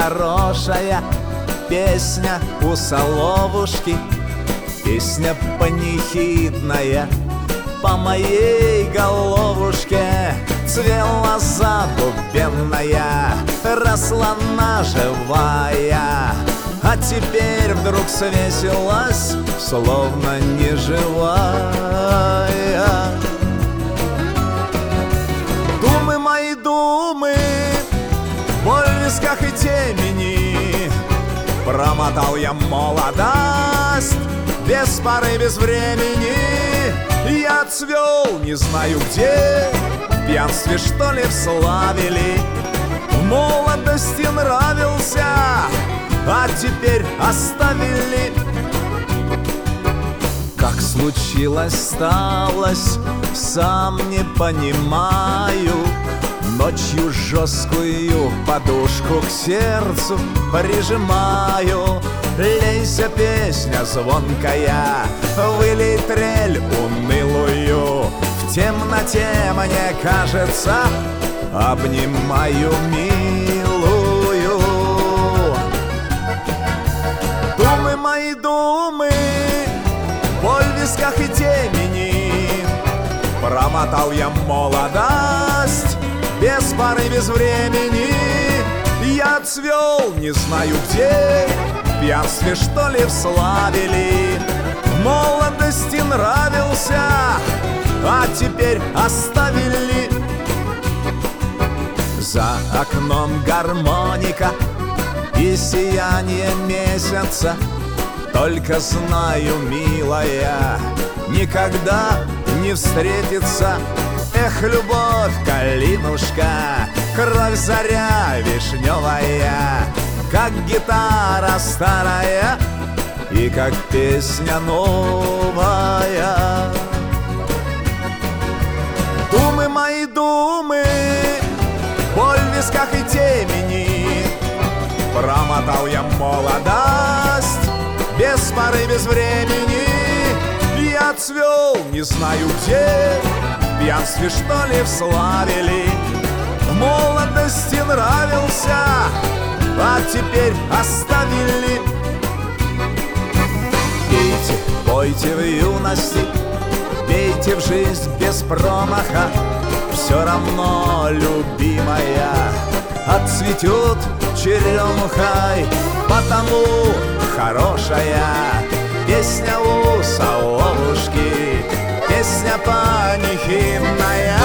хорошая песня у соловушки, песня панихидная по моей головушке. Цвела задубенная, росла наживая, а теперь вдруг свесилась, словно неживая. Думы мои, думы, боль в висках и темени, промотал я молодость без поры, без времени. Я цвел не знаю где, в пьянстве что ли, в славе ли, в молодости нравился, а теперь оставили. Как случилось, сталось, сам не понимаю. Ночью жесткую подушку к сердцу прижимаю. Лейся, песня звонкая, вылей трель унылую. В темноте мне кажется, обнимаю милую. Думы мои, думы, боль в висках и темени, промотал я молодость без поры, без времени. Я цвел не знаю где, в пьянстве что ли, в славе ли, в молодости нравился, а теперь оставили. За окном гармоника и сияние месяца. Только знаю, милая, никогда не встретится. Эх, любовь, калинушка, кровь заря вишневая, как гитара старая и как песня новая. Думы мои, думы, боль в висках и темени, промотал я молодость без поры, без времени. Я цвел не знаю где, в пьянстве что ли, в славе ли, в молодости нравился, а теперь оставили. Пейте, пойте в юности, пейте в жизнь без промаха. Все равно, любимая, отцветет черемухой, потому хорошая песня у соловушки, песня панихидная.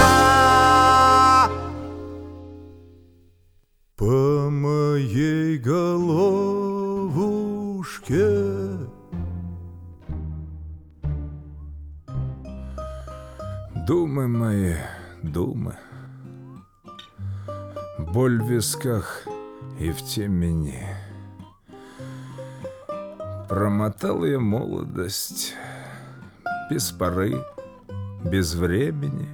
По моей головушке. Думы мои, думы, боль в висках и в темени, промотал я молодость без поры, без времени.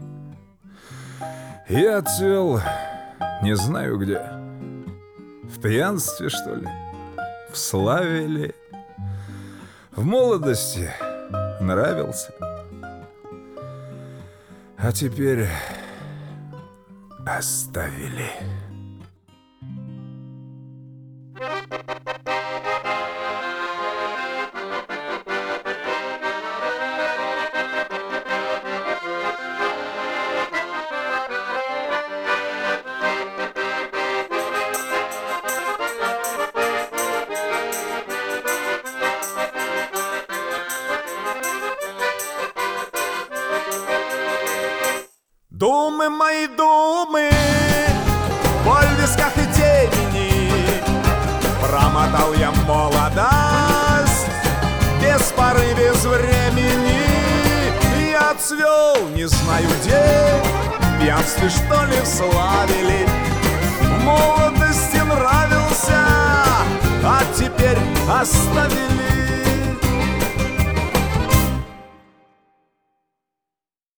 Я цвел не знаю где, в пьянстве что ли, в славе ли, в молодости нравился, а теперь оставили. Думы мои, думы, боль в висках и темени, промотал я молодость без поры, без времени. Я цвел не знаю где, в пьянстве что ли, в славе ли, в молодости нравился, а теперь оставили.